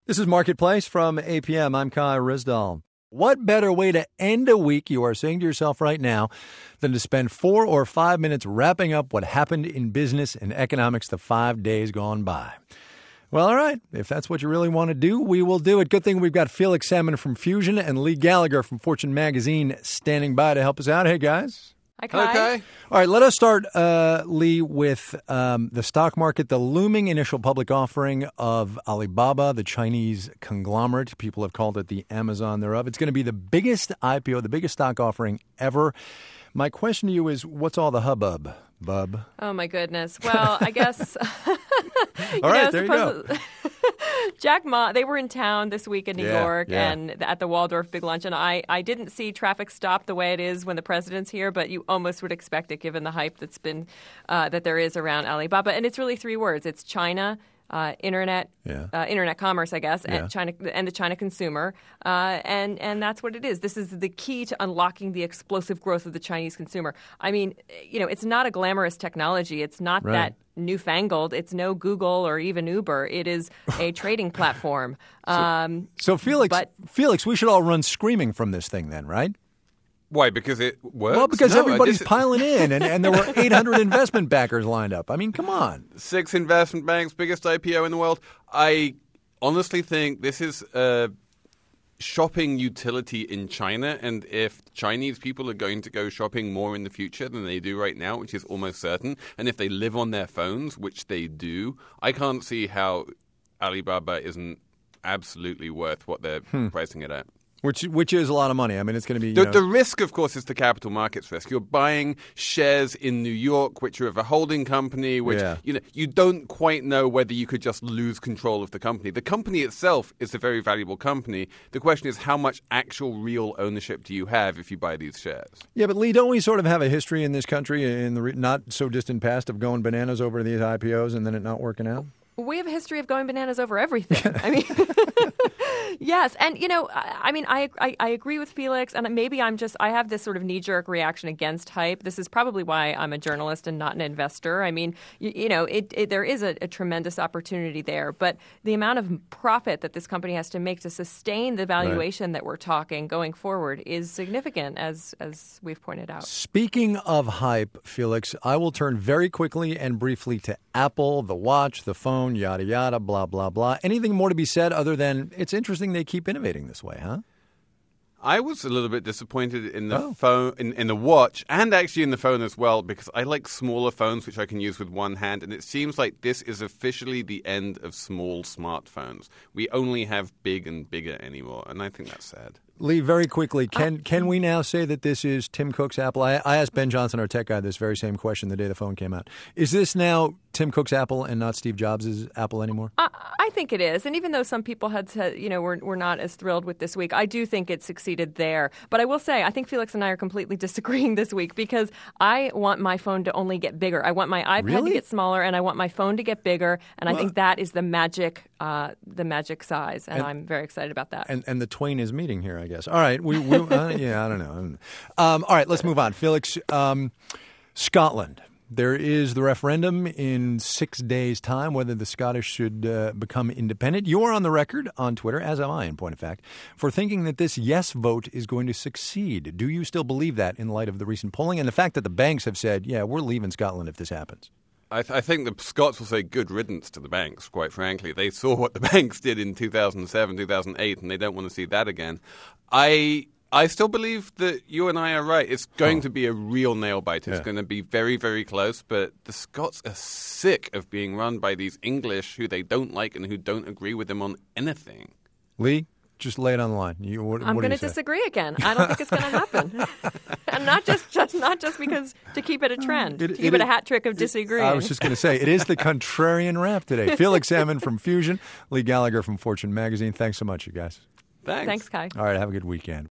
This is Marketplace from APM. I'm Kai Rizdal. What better way to end a week, you are saying to yourself right now, than to spend 4 or 5 minutes wrapping up what happened in business and economics the 5 days gone by? Well, all right. If that's what you really want to do, we will do it. Good thing we've got Felix Salmon from Fusion and Lee Gallagher from Fortune Magazine standing by to help us out. Hey, guys. Hi, Kai. Okay. All right, let us start, Lee, with the stock market. The looming initial public offering of Alibaba, the Chinese conglomerate. People have called it the Amazon thereof. It's going to be the biggest IPO, the biggest stock offering ever. My question to you is, what's all the hubbub, bub? Oh, my goodness. Well, I guess... All right, there you go. Jack Ma, they were in town this week in New York yeah. and at the Waldorf Big Lunch. And I didn't see traffic stop the way it is when the president's here, but you almost would expect it given the hype that's been that there is around Alibaba. And it's really 3 words. It's China, internet commerce, I guess, and China and the China consumer, and that's what it is. This is the key to unlocking the explosive growth of the Chinese consumer. I mean, it's not a glamorous technology. It's not that newfangled. It's no Google or even Uber. It is a trading platform. So Felix, we should all run screaming from this thing then, right? Why? Because it works? Well, because everybody's piling in, and there were 800 investment backers lined up. I mean, come on. 6 investment banks, biggest IPO in the world. I honestly think this is a shopping utility in China, and if Chinese people are going to go shopping more in the future than they do right now, which is almost certain, and if they live on their phones, which they do, I can't see how Alibaba isn't absolutely worth what they're pricing it at. Which is a lot of money. I mean, it's going to be... The risk, of course, is the capital markets risk. You're buying shares in New York, which are of a holding company, which you don't quite know whether you could just lose control of the company. The company itself is a very valuable company. The question is, how much actual real ownership do you have if you buy these shares? Yeah, but Lee, don't we sort of have a history in this country in the not so distant past of going bananas over these IPOs and then it not working out? We have a history of going bananas over everything. I mean, yes. And, I agree with Felix, and maybe I have this sort of knee-jerk reaction against hype. This is probably why I'm a journalist and not an investor. I mean, there is a tremendous opportunity there, but the amount of profit that this company has to make to sustain the valuation that we're talking going forward is significant, as we've pointed out. Speaking of hype, Felix, I will turn very quickly and briefly to Apple, the watch, the phone, yada, yada, blah, blah, blah. Anything more to be said other than it's interesting they keep innovating this way, huh? I was a little bit disappointed in the phone, in the watch, and actually in the phone as well, because I like smaller phones, which I can use with one hand, and it seems like this is officially the end of small smartphones. We only have big and bigger anymore, and I think that's sad. Lee, very quickly, can we now say that this is Tim Cook's Apple? I asked Ben Johnson, our tech guy, this very same question the day the phone came out. Is this now Tim Cook's Apple and not Steve Jobs' Apple anymore? I think it is. And even though some people had said, we're not as thrilled with this week, I do think it succeeded there. But I will say, I think Felix and I are completely disagreeing this week because I want my phone to only get bigger. I want my iPad to get smaller, and I want my phone to get bigger. And I think that is the magic size. And I'm very excited about that. And the twain is meeting here, I guess. All right. I don't know. All right, let's move on. Felix, Scotland. There is the referendum in 6 days' time whether the Scottish should become independent. You are on the record on Twitter, as am I, in point of fact, for thinking that this yes vote is going to succeed. Do you still believe that in light of the recent polling and the fact that the banks have said, yeah, we're leaving Scotland if this happens? I think the Scots will say good riddance to the banks, quite frankly. They saw what the banks did in 2007, 2008, and they don't want to see that again. I still believe that you and I are right. It's going to be a real nail-biter. It's going to be very, very close. But the Scots are sick of being run by these English who they don't like and who don't agree with them on anything. Lee, just lay it on the line. I'm going to disagree again. I don't think it's going to happen. And not just because to keep it a trend, to keep it a hat trick of disagreeing. I was just going to say, it is the contrarian rap today. Felix Salmon from Fusion, Lee Gallagher from Fortune Magazine. Thanks so much, you guys. Thanks, Kai. All right, have a good weekend.